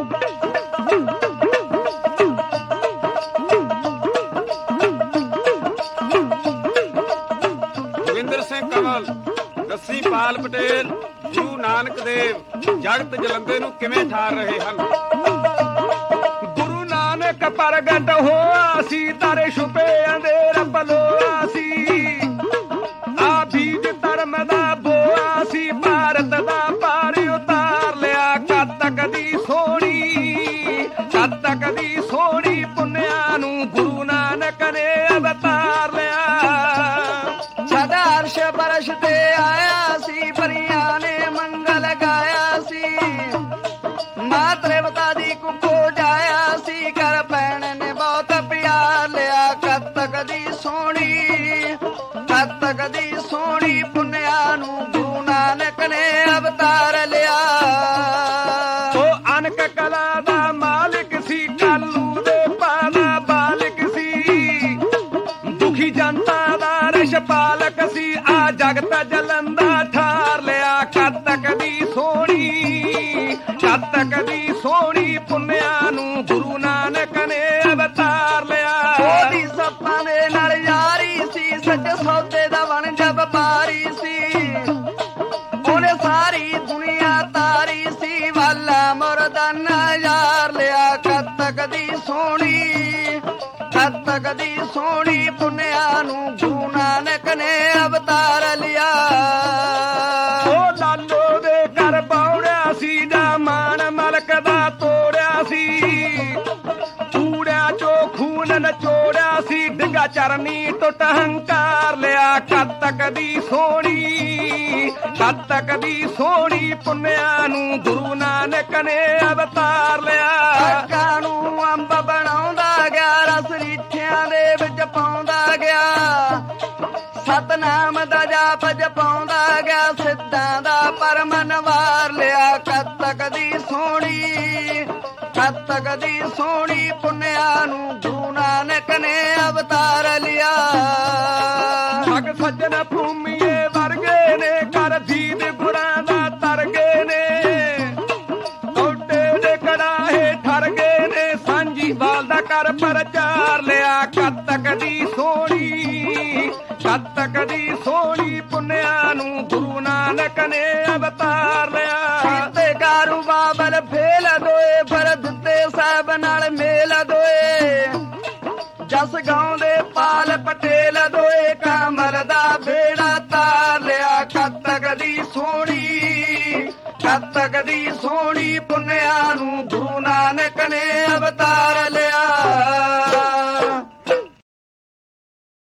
ਦੱਸੀ ਪਾਲ ਪਟੇਲ ਗੁਰੂ ਨਾਨਕ ਦੇਵ ਜਗਤ ਜਲੰਧਰ ਨੂੰ ਕਿਵੇਂ ਠਾਰ ਰਹੇ ਹਨ। ਗੁਰੂ ਨਾਨਕ ਪ੍ਰਗਟ ਹੋਆ ਸੀ, ਤਾਰੇ ਛੁਪੇ ਅੰਧੇਰ ਪਲੋਆ ਸੀ। ਆ ਬੀਜ ਧਰਮ ਦਾ ਬੋਆ ਸੀ, ਭਾਰਤ ਦਾ ਭਾਰ ਉਤਾਰ ਲਿਆ। ਕੱਤਕ ਦੀ ਸੋਹਣੀ, ਕੱਤਕ ਦੀ ਸੋਹਣੀ ਪੁੰਨਿਆਂ ਨੂੰ ਗੁਰੂ ਨਾਨਕ ਨੇ ਅਵਤਾਰ ਲਿਆ। ਸਦਾ ਅਰਸ਼ ਬਰਸ਼ ਤੇ ਆਇਆ ਸੀ, ਪਰੀਆਂ ਨੇ ਮੰਗਲ ਗਾਇਆ ਸੀ। ਮਾਂ ਤ੍ਰਿਵਤਾ ਦੀ ਕੁੱਖੋ ਜਾਇਆ ਸੀ, ਕਰ ਭੈਣ ਨੇ ਬਹੁਤ ਪਿਆਰ ਲਿਆ। ਕੱਤਕ ਦੀ ਸੋਹਣੀ, ਕੱਤਕ ਦੀ ਸੋਹਣੀ ਪੁੰਨਿਆਂ ਨੂੰ ਗੁਰੂ ਨਾਨਕ ਨੇ ਅਵਤਾਰ ਲਿਆ। ਉਹ ਅਨਕ ਕਲਾ ਦਾ ਮਾਲਿਕ ਸੀ, ਕਾਲੂ ਦੇ ਪਾਦਾ ਬਾਲਿਕ ਸੀ। ਦੁਖੀ ਜਨਤਾ ਦਾ ਰਛਪਾਲਕ ਸੀ, ਆ ਜਗਤ ਜਲੰਦਾ ਠਾਰ ਲਿਆ। ਕੱਤਕ ਦੀ ਸੋਹਣੀ, ਕੱਤਕ ਦੀ ਸੋਹਣੀ ਪੁੰਨਿਆਂ ਨੂੰ ਗੁਰੂ ਨਾਨਕ ਨੇ ਅਵਤਾਰ ਲਿਆ। ਉਹਦੀ ਸੱਪਾਂ ਦੇ ਨਾਲ ਯਾਰੀ ਸੀ, ਸੱਚ ਸੌਦੇ ਦਾ ਵਣਜ ਵਪਾਰੀ ਸੀ। ਉਹਨੇ ਸਾਰੀ ਦੁਨੀਆ ਤਾਰੀ ਸੀ, ਵਾਲਾ ਮੁਰਦਾਨਾ ਯਾਰ ਲਿਆ। ਕੱਤਕ ਦੀ ਸੋਹਣੀ, ਕੱਤਕ ਦੀ ਸੋਹਣੀ ਪੁੰਨਿਆਂ ਨੂੰ ਗੁਰੂ ਨਾਨਕ ਨੇ ਅਵਤਾਰ ਲਿਆ। ਉਹ ਲਾਲੋ ਦੇ ਘਰ ਪੌੜਿਆ ਸੀ, ਜਾਂ ਮਾਨ ਮਲਕ ਦਾ ਤੋੜਿਆ ਸੀ। ਕੂੜਿਆਂ ਚੋਂ ਖੂਨ ਨਚੋੜਿਆ ਸੀ, ਡਿੱਗਾ ਚਰਨੀ ਟੁੱਟ ਹੰਕਾਰ ਲਿਆ। ਕੱਤਕ ਦੀ ਸੋਹਣੀ, ਕੱਤਕ ਦੀ ਸੋਹਣੀ ਪੁੰਨਿਆਂ ਨੂੰ ਗੁਰੂ ਨਾਨਕ ਨੇ ਅਵਤਾਰ ਲਿਆ। ਕਾਕਾਂ ਨੂੰ ਅੰਬ ਬਣਾਉਂਦਾ ਗਿਆ, ਰਸ ਰੀਠਿਆਂ ਦੇ ਵਿੱਚ ਪਾਉਂਦਾ ਗਿਆ। ਸਤਨਾਮ ਦਾ ਜਾਪ ਜਪਾਉਂਦਾ ਗਿਆ, ਸਿੱਧਾਂ ਦਾ ਪਰਮਨ ਵਾਰ ਲਿਆ। ਕੱਤਕ ਦੀ ਸੋਹਣੀ, ਕੱਤਕ ਦੀ ਸੋਹਣੀ ਪੁੰਨਿਆਂ ਨੂੰ ਗੁਰੂ ਨਾਨਕ ਨੇ ਅਵਤਾਰ ਲਿਆ। ਸਗ ਸੱਜਣ ਭੂਮੀਏ ਵਰਗੇ ਨੇ, ਕਰ ਦੀਦ ਗੁਰਾਂ ਦਾ ਤਰਗੇ ਨੇ। ਟੋਟੇ ਦੇ ਕੜਾਹੇ ਠਰ ਗਏ ਨੇ, ਸਾਂਝੀ ਵਾਲ ਦਾ ਕਰ ਪ੍ਰਚਾਰ ਲਿਆ। ਕੱਤਕ ਦੀ ਸੋਹਣੀ, ਕੱਤਕ ਦੀ ਸੋਹਣੀ ਪੁੰਨਿਆਂ ਨੂੰ ਗੁਰੂ ਨਾਨਕ ਨੇ ਅਵਤਾਰ ਲਿਆ। ਕੀਤੇ ਕਾਰੂ ਬਾਬਲ ਫੇਲ ਦੋਏ, ਫਿਰ ਦਿੱਤੇ ਸਾਹਿਬ ਨਾਲ ਮੇਲ ਦੋਏ। ਜਸ ਗਾਉਂਦੇ ਪਾਲ ਪਟੇਲ ਦੋਏ, ਕਾਮਲ ਦਾ ਬੇੜਾ ਤਾਰ ਲਿਆ। ਕੱਤਕ ਦੀ ਸੋਹਣੀ, ਕੱਤਕ ਦੀ ਸੋਹਣੀ ਪੁੰਨਿਆਂ ਨੂੰ ਗੁਰੂ